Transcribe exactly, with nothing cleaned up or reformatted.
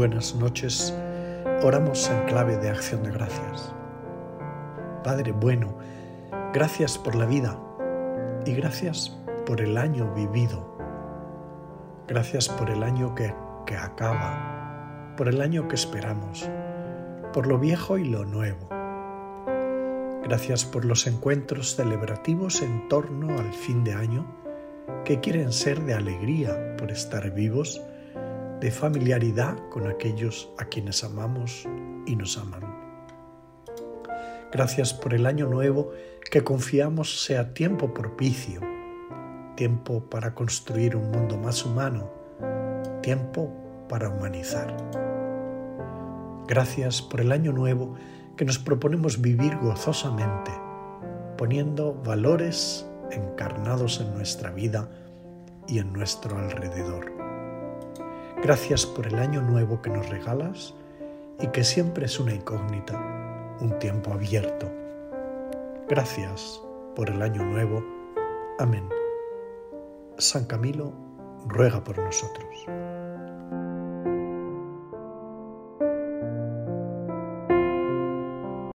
buenas noches. Oramos en clave de acción de gracias. Padre bueno, gracias por la vida y gracias por el año vivido. Gracias por el año que, que acaba, por el año que esperamos, por lo viejo y lo nuevo. Gracias por los encuentros celebrativos en torno al fin de año que quieren ser de alegría por estar vivos, de familiaridad con aquellos a quienes amamos y nos aman. Gracias por el año nuevo que confiamos sea tiempo propicio, tiempo para construir un mundo más humano, tiempo para humanizar. Gracias por el año nuevo que nos proponemos vivir gozosamente, poniendo valores encarnados en nuestra vida y en nuestro alrededor. Gracias por el año nuevo que nos regalas y que siempre es una incógnita, un tiempo abierto. Gracias por el año nuevo. Amén. San Camilo ruega por nosotros.